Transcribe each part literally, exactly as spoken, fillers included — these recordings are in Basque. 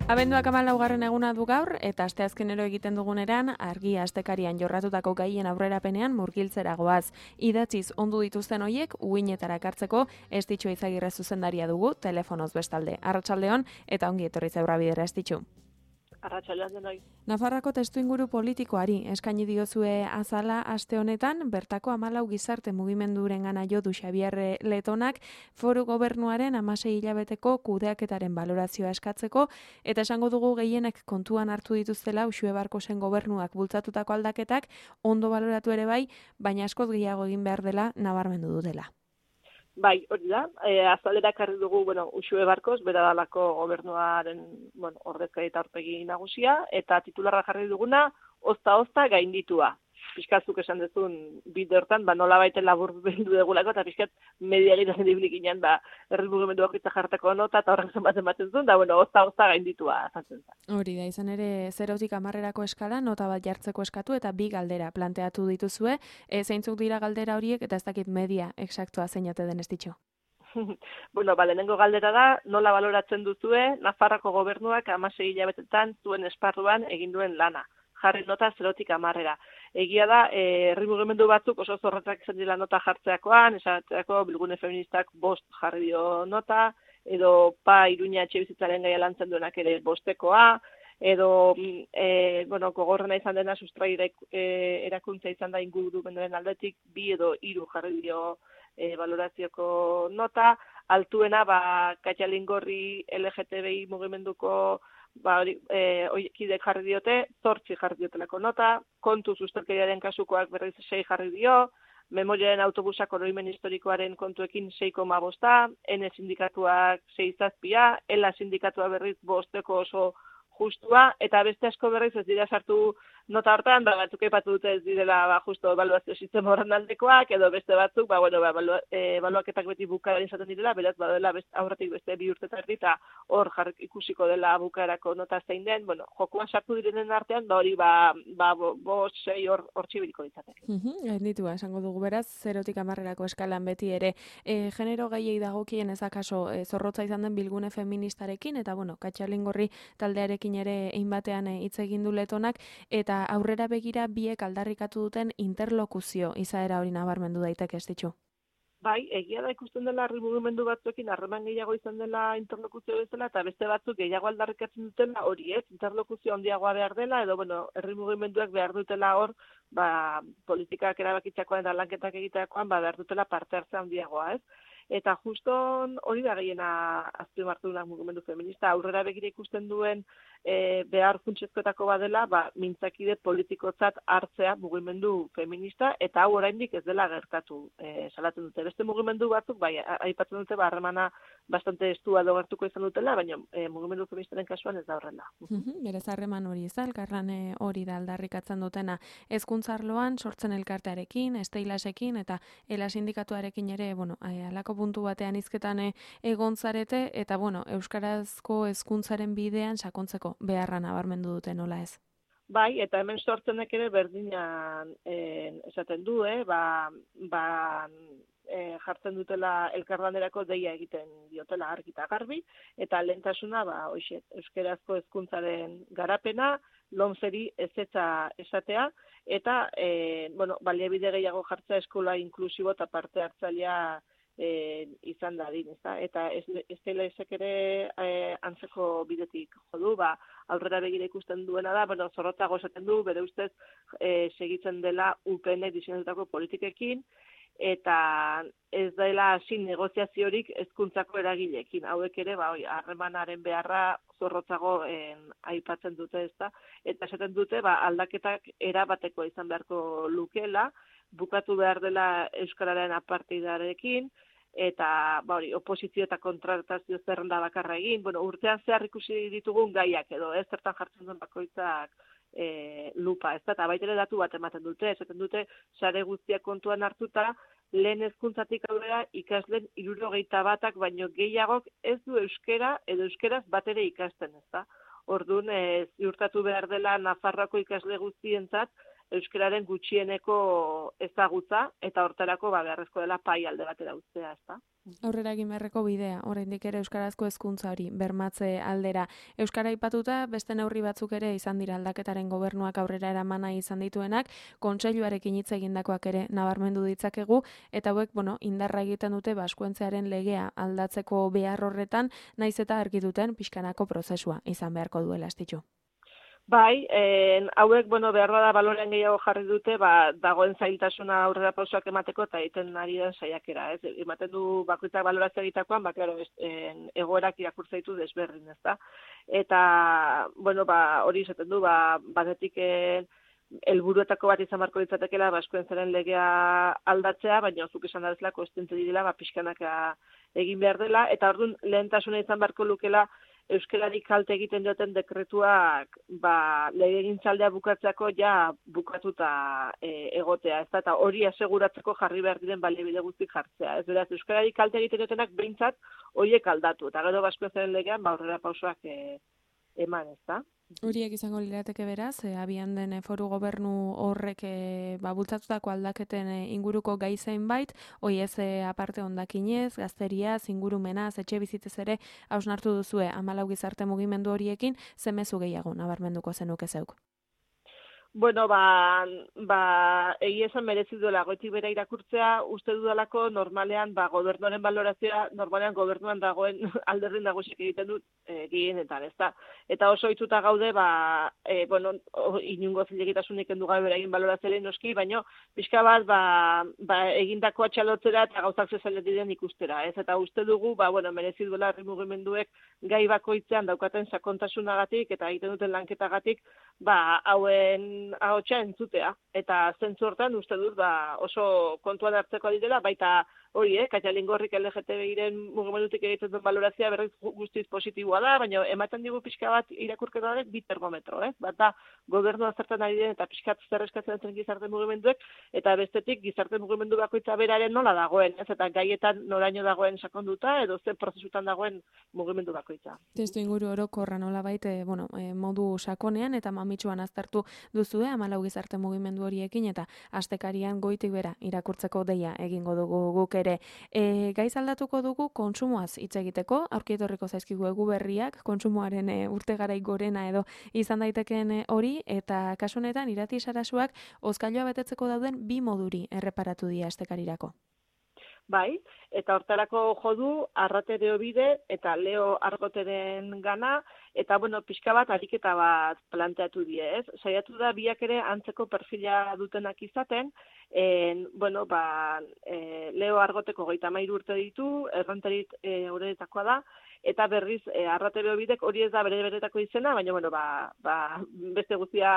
Abenduak hamalaugarren eguna du gaur, eta asteazkenero egiten duguneran, argi astekarian jorratutako gaien aurrerapenean murgiltzera goaz. Idatziz ondu dituzten hoiek, uinetara kartzeko, Estitxu Izagirre zuzendaria dugu, telefonoz bestalde. Arratsaldeon eta ongi etorri Zaurra Bidera, Estitxu. Arratsaldean denoi. Nafarroako testuinguru politikoari eskaini diozue azala aste honetan, bertako hamalau gizarte mugimendurengana jo du Xabier Letonak, foru gobernuaren hamasei hilabeteko kudeaketaren balorazioa eskatzeko, eta esango dugu gehienek kontuan hartu dituztela Uxue Barkosen gobernuak bultzatutako aldaketak, ondo baloratu ere bai, baina askoz gehiago egin behar dela nabarmendu dutela. Bai, hori da, e, azalera karri dugu, bueno, Uxue Barkos, bera dalako gobernuaren, bueno, ordezkari eta aurpegi nagusia, eta titularra jarri duguna, ozta-ozta gainditua. Piskazuk esan dezun bide hortan, ba, nola baiten labur bildu degulako, eta piskat media egiten diblik inean, ba, herri mugimendu bakitza jartako nota, eta horrek zenbat ematen zuen, da, bueno, ozta-ozta gainditua azaltzen zen. Hori da, izan ere, zerotik hamarrerako eskala, nota bat jartzeko eskatu, eta bi galdera planteatu dituzue, e, zeintzuk dira galdera horiek, eta ez dakit media eksaktua zeinate den Estitxu. Bueno, ba, lehenengo galdera da, nola baloratzen duzue, Nafarroako gobernuak hamasei hilabetetan zuen esparruan egin duen lana. Jarri nota zerotik hamarrera. Egia da, herri mugimendu batzuk oso zorretzak izan dira nota jartzeakoan, esateako bilgune feministak bost jarri dio nota, edo pa Iruña etxebizitzaren gaia lantzen duenak ere bostekoa, edo e, bueno, gogorrena izan dena sustrai e, erakuntza izan da ingurumenduen aldetik, bi edo hiru jarri dio e, valorazioko nota, altuena ba Katxalingorri L G T B I mugimenduko ba hori eh kidek jarri diote, zortzi jarri diotelako nota, kontu sustelkeriaren kasukoak berriz sei jarri dio, memoriaren autobusak oroimen historikoaren kontuekin sei koma bosta, N sindikatuak sei zazpia, Ela sindikatua berriz bosteko oso justua, eta beste asko berriz ez dira sartu nota hortan, ba, batzuk aipatu dute ez direla ba, justo ebaluazio sistema horren aldekoak, edo beste batzuk, ba, bueno, ba, ebaluaketak beti bukaeran izaten direla, beraz, badela best, aurretik beste bi urte eta erdi, eta hor jarrik ikusiko dela bukaerako nota zein den, bueno, jokuan sartu direnen artean, ba, hori, ba, ba, bost, sei hor, hor txibiliko ditzateke. Gainditua, esango dugu beraz, zerotik hamarrerako eskalan beti ere, e, genero gaiei dagokien ez akaso e, zorrotza izan den bilgune feministarekin, eta, bueno, Katxalingorri taldearekin ere egin batean hitz egin du Letonak, eta aurrera begira biek aldarrikatu duten interlokuzio izaera hori nabarmendu daiteke Estitxu. Bai, egia da ikusten dela herri mugimendu batzuekin harreman gehiago izan dela interlokuzio bezala, eta beste batzuk gehiago aldarrikatzen dutela hori, ez? Interlokuzio handiagoa behar dela, edo, bueno, herri mugimenduak behar dutela hor, ba, politikak erabakitzakoan eta lanketak egiteakoan, ba, behar dutela parte hartze handiagoa, ez? Eta juston hori da gehiena azpimartu dunak mugimendu feminista, aurrera begira ikusten duen e, behar funtsezkoetako badela, ba, mintzakide politikotzat hartzea mugimendu feminista, eta hau oraindik ez dela gertatu e, salatzen dute. Beste mugimendu batzuk, bai, aipatzen dute, ba, harremana bastante estua edo gertuko izan dutela, baina e, mugimendu feministaren kasuan ez da horrela. Berez harreman hori ez da, elkarlan hori da aldarrikatzen dutena. Hezkuntza arloan, sortzen elkartearekin, esteilasekin, eta Ela sindikatuarekin ere, bueno, alako puntu batean hizketan egon zarete, eta bueno, euskarazko hezkuntzaren bidean sakontzeko beharra nabarmendu dute nola ez. Bai, eta hemen sortzenek ere berdinan eh, esaten du, eh, ba, ba e, jartzen dutela elkarlanerako deia egiten diotela argi eta garbi, eta lehentasuna, ba, hoxe, euskarazko hezkuntzaren garapena, lomceri ezetza esatea, eta e, bueno, baliabide gehiago jartzea eskola inklusibo eta parte hartzailea E, izan da din, ezta? Eta ez, ez dela ezek ere e, antzeko bidetik jodu, ba, aurrera begira ikusten duena da, bueno, zorrotzago esaten du, bere ustez e, segitzen dela U P N diseinatutako politikekin, eta ez dela hasi negoziaziorik hezkuntzako eragileekin. Hauek ere, ba, harremanaren beharra zorrotzago en, aipatzen dute, ezta? Eta esaten dute, ba, aldaketak erabateko izan beharko lukeela, bukatu behar dela euskararen aparteidarekin, eta ba hori, oposizio eta kontratazio zerrenda bakarra egin, bueno, urtean zehar ikusi ditugun gaiak edo, ez zertan jartzen duen bakoitzak e, lupa, ez da, eta baitere datu bat ematen dute, esaten dute, sare guztiak kontuan hartuta, lehen hezkuntzatik aurrera ikasleen hirurogeita batak baino gehiagok ez du euskera edo euskeraz bat ere ikasten, ez da. Orduan, e, ziurtatu behar dela Nafarroako ikasle guztientzat, euskararen gutxieneko ezagutza, eta hortarako ba, beharrezko dela pai alde batera uztea, ezta? Aurrera egin beharreko bidea, oraindik ere euskarazko hezkuntza hori bermatze aldera. Euskara aipatuta beste neurri batzuk ere izan dira aldaketaren gobernuak aurrera eramana izan dituenak, kontseiluarekin hitz egindakoak ere nabarmendu ditzakegu eta hauek, bueno, indarra egiten dute baskuentzearen legea aldatzeko behar horretan, naiz eta argi duten pixkanako prozesua izan beharko duela estitxu. Bai, en, hauek, bueno, behar da balorean gehiago jarri dute, ba, dagoen zailtasuna aurrera pausoak emateko eta egiten ari den saiakera, ez? Ematen du bakoitzak balorazio egitakoan, ba, claro, en, egoerak irakurtza ditu desberdin, ezta? Eta, bueno, ba, hori izaten du, ba, batetik helburuetako bat izan barko ditzatekela baskuentzaren legea aldatzea, baina zuk esan da bezala kontziente direla, ba, pixkanaka egin behar dela, eta orduan lehentasuna izan barko lukela euskarari kalte egiten dioten dekretuak ba, legegintzaldea bukatzeako ja bukatuta e, egotea, ez da, eta hori aseguratzeko jarri behar diren baliabide guztik jartzea. Ez beraz, euskarari kalte egiten diotenak behintzat horiek aldatu, eta gero baskuentzaren legean ba, aurrera pausoak e, eman, ez da. Horiek izango lirateke beraz, e, abian den e, foru gobernu horrek e, ba, bultzatutako aldaketen e, inguruko gai zeinbait, hoi ez e, aparte ondakinez, gazteriaz, ingurumenaz, etxe bizitzez ere hausnartu duzue hamalau gizarte mugimendu horiekin, zemezu gehiago nabarmenduko zenuke zeuk. Bueno, ba, ba egia esan merezi duela goitik bera irakurtzea, uste dudalako normalean, ba, gobernuaren balorazioa, normalean gobernuan dagoen alderrin nagusiek egiten dut e, gehienetan, ezta? Eta oso ohituta gaude, ba, e, bueno, inungo zilegitasunik endu gabe beraien balorazioaren noski, baino pixka bat, ba, ba, egindako atxalotzera eta gauzak zezaile diren ikustera, ez? Eta uste dugu, ba, bueno, merezi duela herri mugimenduek gai bakoitzean daukaten sakontasunagatik eta egiten duten lanketagatik, ba, hauen ahotsa entzutea, eta zentzu hortan uste dut ba, oso kontuan hartzeko direla, baita hori, eh, Katalingorrik L G T B-iren mugimendutik egiten duen balorazioa berriz guztiz positiboa da, baina ematen digu pixka bat irakurketa horrek bi termometro, eh? Bat da, gobernua zertan ari den eta pixka bat zer eskatzen zen gizarte mugimenduek, eta bestetik gizarte mugimendu bakoitza beraren nola dagoen, ez? Eta gaietan noraino dagoen sakonduta, edo zen prozesutan dagoen mugimendu bakoitza. Testu inguru orokorra nola baite, bueno, e, modu sakonean eta mamitsuan aztertu duzue, hamalau gizarte mugimendu horiekin, eta astekarian goitik bera irakurtzeko deia egingo dugu guk ere. E, gaiz aldatuko dugu kontsumoaz hitz egiteko, aurkietorriko zaizkigu egu berriak, kontsumoaren e, urte garai gorena edo izan daitekeen e, hori, eta kasu honetan Irati Sarasuak hozkailua betetzeko dauden bi moduri erreparatu dira astekarirako. Bai, eta hortarako jo du Arrate Beobide eta Leo Argoteren gana, eta bueno, pixka bat ariketa bat planteatu die, ez? Saiatu da biak ere antzeko perfila dutenak izaten, en, bueno, ba, e, Leo Argoteko hogeita hamairu urte ditu, errenterit e, horretakoa da, eta berriz e, Arrate Beobidek hori ez da bere beretako izena, baina bueno, ba, ba, beste guztia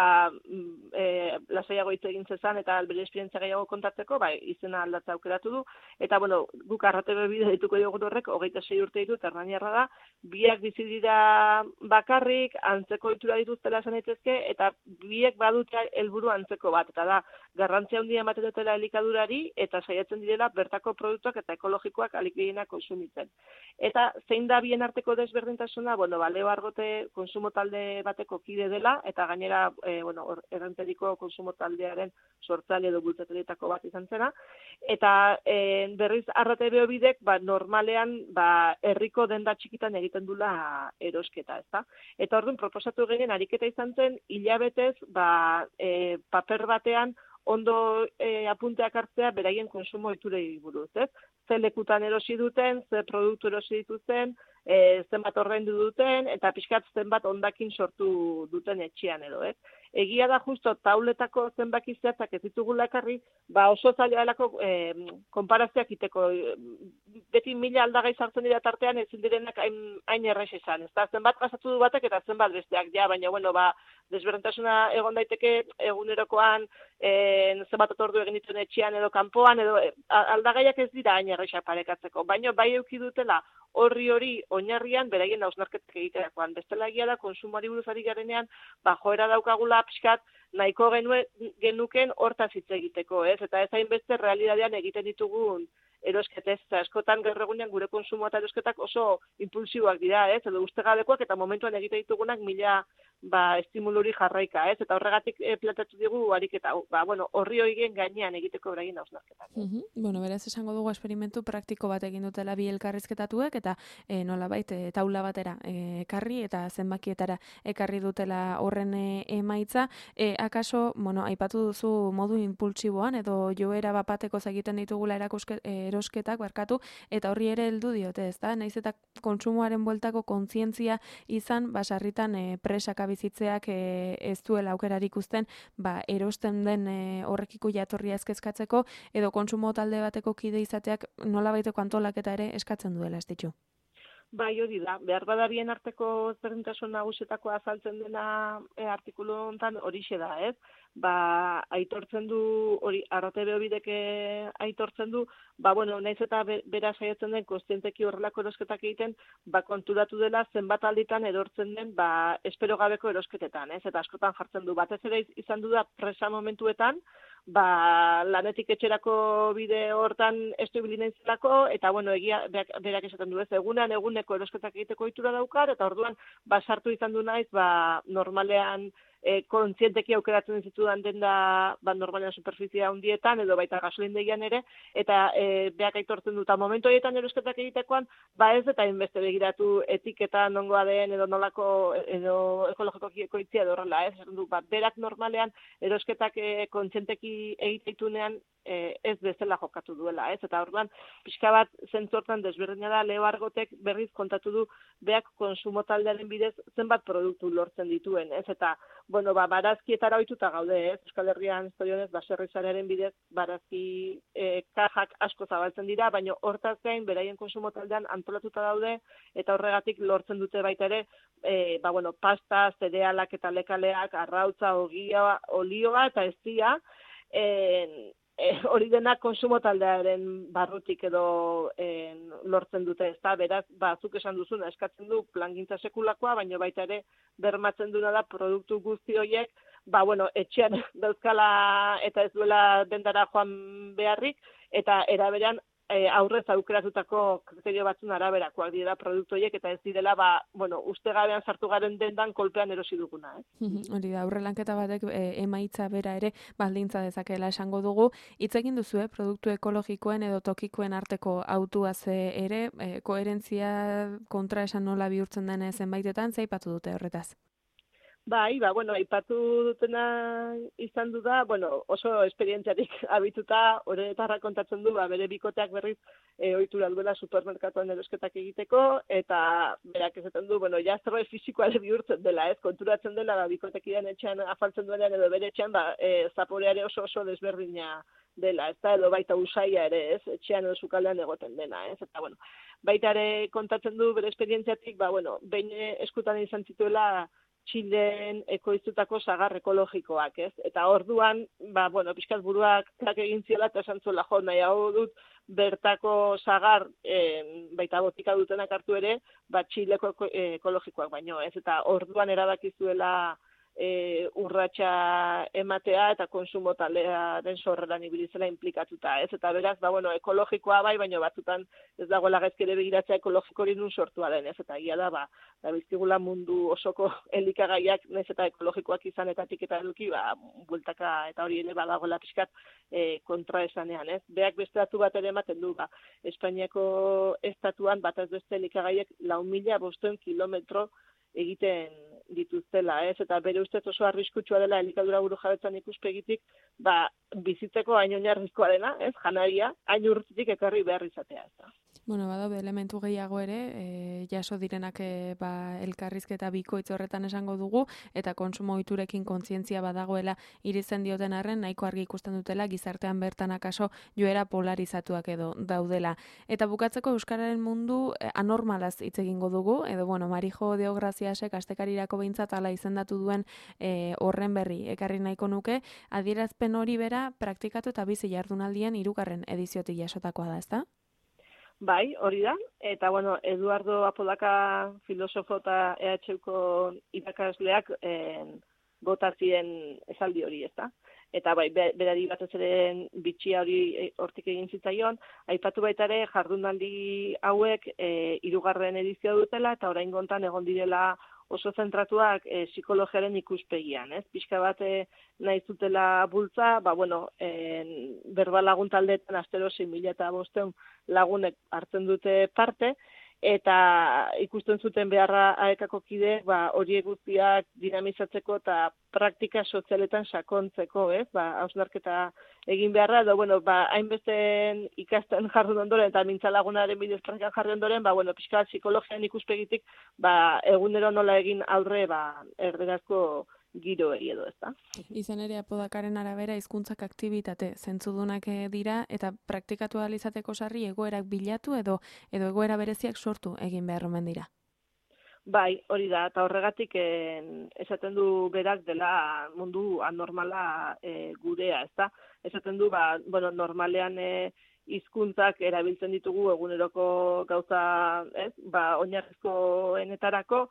e, lasaiago hitz egin zezan eta bere esperientzia gehiago kontatzeko, ba, izena aldatza aukeratu du, eta bueno, guk Arrate Beobide dituko diogun horrek hogeita sei urte ditu, Erraniarra da, biak bizi dira bakarrik, antzeko ohitura dituztela esan daitezke, eta biek badute helburu antzeko bat, eta da, garrantzia handia ematen dutela elikadurari, eta saiatzen direla bertako produktuak eta ekologikoak ahalik gehienak kontsumitzen. Eta zein da bien arteko desberdintasuna, bueno, ba, Leo Argote konsumo talde bateko kide dela, eta gainera, e, bueno, errenteriko konsumo taldearen sortzaile edo bultzateleetako bat izan zena, eta e, berriz Arrate Beobidek, ba, normalean, ba, herriko denda txikitan egiten dula erosketa, ezta? Eta orduan proposatu genien ariketa izan zen, hilabetez, ba, e, paper batean, ondo e, apunteak hartzea beraien konsumo ohiturei buruz, ez? Ze lekutan erosi duten, ze produktu erosi dituzten, e, zenbat ordaindu duten, eta pixkat zenbat hondakin sortu duten etxean edo, ez? Egia da justo tauletako zenbaki zehatzak ez ditugula ekarri, ba oso zaila delako e, konparazioak iteko. Beti mila aldagai sartzen dira tartean ezin direnak hain, hain errez izan. Ez da, zenbat pasatu du batek eta zenbat besteak, ja, baina bueno, ba, desberdintasuna egon daiteke egunerokoan, e, zenbat otordu egin dituen etxean edo kanpoan, edo e, aldagaiak ez dira hain erreza parekatzeko. Baina bai eduki dutela horri hori oinarrian beraien hausnarketak egiterakoan. Bestela egia da konsumoari buruz ari garenean, ba joera daukagula pixkat nahiko genuen genuken hortaz hitz egiteko, ez? Eta ez hainbeste realidadean egiten ditugun erosketez, eta askotan gaur egunean gure konsumoa eta erosketak oso impulsiboak dira, ez, edo ustegabekoak eta momentuan egite ditugunak mila ba, estimuluri jarraika, ez? Eta horregatik e, planteatu digu ariketa, ba, bueno, horri horien gainean egiteko beraien hausnarketak. Uh -huh. Bueno, beraz esango dugu esperimentu praktiko bat egin dutela bi elkarrizketatuek eta e, nolabait e, taula batera e, ekarri eta zenbakietara ekarri dutela horren e, emaitza. E, akaso, bueno, aipatu duzu modu impultsiboan edo joera bapateko egiten ditugula erakuske, e, erosketak barkatu eta horri ere heldu diote, ezta? Naiz eta kontsumoaren bueltako kontzientzia izan, basarritan e, presaka bizitzeak e, ez duela aukerarik uzten, ba, erosten den e, horrekiko jatorria ezkezkatzeko edo kontsumo talde bateko kide izateak nolabaiteko antolaketa ere eskatzen duela, ez ditu? Bai, hori da. Behar badarien arteko ezberdintasun nagusietako azaltzen dena e, artikulu honetan horixe da, ez? Ba, aitortzen du, hori, arratebe hobideke aitortzen du, ba, bueno, naiz eta bera saiatzen den kontzienteki horrelako erosketak egiten, ba, konturatu dela zenbat alditan erortzen den, ba, espero gabeko erosketetan, ez? Eta askotan jartzen du, batez ere izan du da presa momentuetan, ba, lanetik etxerako bide hortan ez du ibili naizelako, eta, bueno, egia berak esaten du, ez, egunean eguneko erosketak egiteko ohitura daukar, eta orduan, ba, sartu izan du naiz, ba, normalean, E, kontzienteki aukeratzen ditudan denda ba, normalean superfizia handietan edo baita gasolindegian ere, eta e, beak aitortzen dut, momentu horietan erosketak egitekoan, ba ez eta inbeste begiratu etiketa nongoa den edo nolako edo ekologikoki ekoitzia edo horrela, ez? Du, ba, berak normalean erosketak e, kontzienteki egiteitunean e, ez bezala jokatu duela, ez? Eta orduan, pixka bat zentzortan desberdina da, Leo Argotek berriz kontatu du beak konsumo taldearen bidez zenbat produktu lortzen dituen, ez? Eta bueno, ba, barazkietara ohituta gaude, ez? Euskal Herrian zorionez baserrizarearen bidez barazki e, kajak asko zabaltzen dira, baina hortaz gain beraien konsumo taldean antolatuta daude eta horregatik lortzen dute baita ere, e, ba, bueno, pasta, zerealak eta lekaleak, arrautza, ogia, olioa eta eztia, e, e, hori dena konsumo taldearen barrutik edo e, lortzen dute, ezta? Beraz, ba, zuk esan duzuna eskatzen du plangintza sekulakoa, baina baita ere bermatzen duna da produktu guzti horiek, ba, bueno, etxean dauzkala eta ez duela dendara joan beharrik, eta eraberean e, aurrez aukeratutako kriterio batzun araberakoak dira produktu horiek, eta ez direla, ba, bueno, ustegabean sartu garen dendan kolpean erosi duguna, eh? Hori da, aurrelanketa batek e, emaitza bera ere baldintza dezakeela esango dugu. Hitz egin duzu, produktu ekologikoen edo tokikoen arteko hautuaz ere, e, koherentzia kontra esan nola bihurtzen den zenbaitetan, ze aipatu dute horretaz? Bai, ba, bueno, aipatu dutena izan du da, bueno, oso esperientziarik abituta, horretarra kontatzen du, ba, bere bikoteak berriz e, ohitura duela supermerkatuan erosketak egiteko, eta berak esaten du, bueno, ja zerbait fisikoa bihurtzen dela, ez, konturatzen dela, ba, bikotekidean etxean afaltzen duenean edo bere etxean, ba, e, zaporeare oso oso desberdina dela, ez da, edo baita usaia ere, ez, etxean edo sukaldean egoten dena, ez, eta, bueno, baita ere kontatzen du bere esperientziatik, ba, bueno, behin eskutan izan zituela, Txilen ekoiztutako sagar ekologikoak, ez? Eta orduan, ba, bueno, pixkat buruak klak egin ziela eta esan zuela, jo, nahiago dut bertako sagar e, baita botika dutenak hartu ere, ba, Txileko ekologikoak baino, ez? Eta orduan erabakizuela e, urratsa ematea eta konsumo taldearen sorreran ibilizela implikatuta, ez? Eta beraz, ba, bueno, ekologikoa bai, baino batzutan ez dagoela gaizkere begiratzea ekologiko hori nun sortua den, ez? Eta ia da, ba, da biztigula mundu osoko elikagaiak, naiz eta ekologikoak izan eta etiketa eduki, ba, bueltaka eta hori ere badagoela pixkat e, kontra esanean, ez? Beak beste datu bat ere ematen du, ba, Espainiako estatuan bataz beste elikagaiek lau mila bostehun kilometro egiten dituztela, ez? Eta bere ustez oso arriskutsua dela elikadura burujabetzan ikuspegitik, ba, bizitzeko hain oinarrizkoa dena, ez? Janaria, hain urtetik ekarri behar izatea, ez da. Bueno, badaude elementu gehiago ere, e, jaso direnak e, ba, elkarrizketa bikoitz horretan esango dugu, eta konsumo ohiturekin kontzientzia badagoela iritzen dioten arren, nahiko argi ikusten dutela, gizartean bertan akaso joera polarizatuak edo daudela. Eta bukatzeko euskararen mundu e, anormalaz hitz egingo dugu, edo bueno, Marijo Deograziasek astekarirako behintzat ala izendatu duen e, horren berri ekarri nahiko nuke, adierazpen hori bera praktikatu eta bizi jardunaldien hirugarren ediziotik jasotakoa da, ezta? Bai, hori da, eta bueno, Eduardo Apodaca filosofo eta E H Uko irakasleak eh, botazien esaldi hori, ez da? eta bai, berari batez ere bitxia hori hortik egin zitzaion, aipatu baita ere jardunaldi hauek e, hirugarren edizioa dutela, eta orain gontan egon direla oso zentratuak e, psikologiaren ikuspegian, ez? Pixka bat e, nahi zutela bultza, ba, bueno, e, berba lagun taldeetan astero sei mila eta bosteun lagunek hartzen dute parte, eta ikusten zuten beharra aekako kideek ba, horiek guztiak dinamizatzeko eta praktika sozialetan sakontzeko, ez? Ba, hausnarketa egin beharra, edo, bueno, ba, hainbeste ikasten jardun ondoren, eta mintzalagunaren bidez praktikan jarri ondoren, ba, bueno, pixka psikologian ikuspegitik, ba, egunero nola egin aurre, ba, erderazko giroei edo, ez da. Izan ere, apodakaren arabera, hizkuntzak aktibitate zentzudunak dira, eta praktikatu ahal izateko sarri egoerak bilatu edo edo egoera bereziak sortu egin behar omen dira. Bai, hori da, eta horregatik en, esaten du berak dela mundu anormala e, gurea, ez da. Esaten du, ba, bueno, normalean e, hizkuntzak erabiltzen ditugu eguneroko gauza, ez, ba, oinarrizkoenetarako,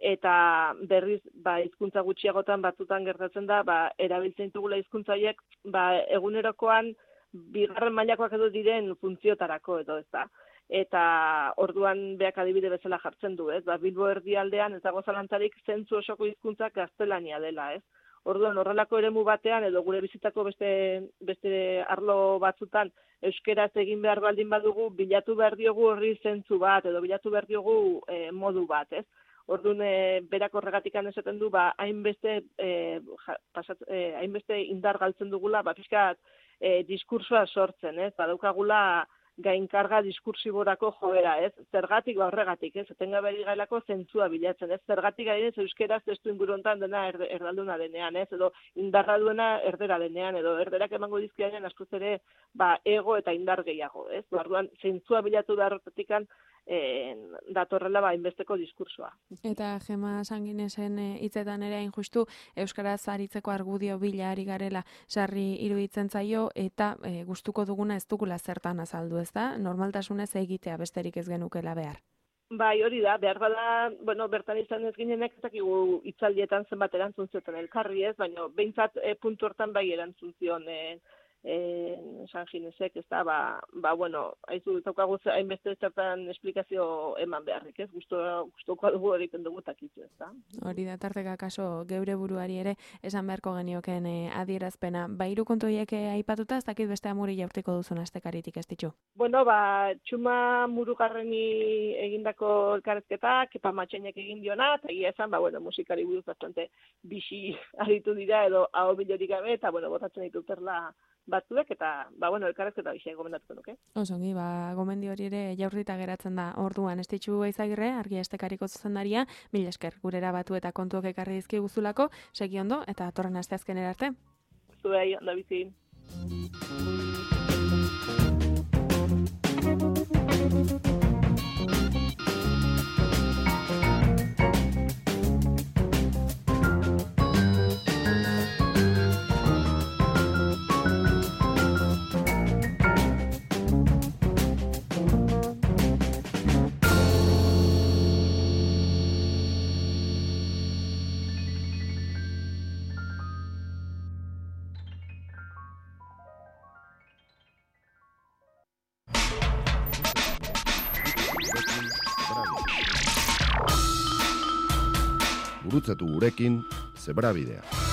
eta berriz ba hizkuntza gutxiagotan batzutan gertatzen da ba erabiltzen ditugula hizkuntza horiek ba egunerokoan bigarren mailakoak edo diren funtziotarako edo ez da. Eta orduan beak adibide bezala jartzen du, ez? Ba Bilbo erdialdean ez dago zalantzarik zentzu osoko hizkuntza gaztelania dela, ez? Orduan horrelako eremu batean edo gure bizitako beste beste arlo batzutan euskeraz egin behar baldin badugu bilatu behar diogu horri zentzu bat edo bilatu behar diogu e, modu bat, ez? Orduan, e, berak horregatikan esaten du, ba, hainbeste, e, pasat, e, hainbeste indar galtzen dugula, ba, pixkat, e, diskursoa sortzen, ez? Badaukagula gainkarga diskursiborako joera, ez? Zergatik, ba, horregatik, ez? Etengabe ari gailako zentzua bilatzen, ez? Zergatik ari ez euskeraz testu inguru hontan dena er, erdalduna denean, ez? Edo indarra duena erdera denean, edo erderak emango dizkiaren askoz ere, ba, ego eta indar gehiago, ez? Orduan, zentzua bilatu da horretikan, E, datorrela ba inbesteko diskursoa. Eta Gema Sanginesen hitzetan ere hain justu euskaraz aritzeko argudio bila ari garela sarri iruditzen zaio eta e, gustuko duguna ez dugula zertan azaldu, ez da? Normaltasunez egitea besterik ez genukela behar. Bai, hori da, behar bada, bueno, bertan izan ez ginenek ez dakigu hitzaldietan zenbat erantzun zioten elkarri, ez, baina behintzat e, puntu hortan bai erantzun zion e, Eh, San Ginesek, ez da, ba, ba, bueno, haizu zaukagu hainbeste zertan esplikazio eman beharrik, ez? Gustuko dugu hori pendugu takizu, ez da? Hori da, tarteka kaso geure buruari ere esan beharko genioken eh, adierazpena. Ba, hiru kontu horiek aipatuta, ez dakit beste amuri jaurtiko duzun astekaritik ez ditu? Bueno, ba, Txuma Murugarreni egindako elkarrezketak, Kepa Matxainek egin diona, eta egia esan, ba, bueno, musikari buruz bastante bixi aritu dira, edo hau bilorik gabe, eta, bueno, botatzen dituterla batzuek, eta, ba, bueno, elkarrezketa bixi gomendatuko nuke. Osongi, ba, gomendio hori ere jaurtita geratzen da orduan. Estitxu Eizagirre, argi estekariko zuzendaria, mila esker gurera batu eta kontuak ekarri dizki guzulako, segi ondo, eta atorren asteazkenera arte. Zuei, ondo bizi. Gurutzatu gurekin Zebrabidea.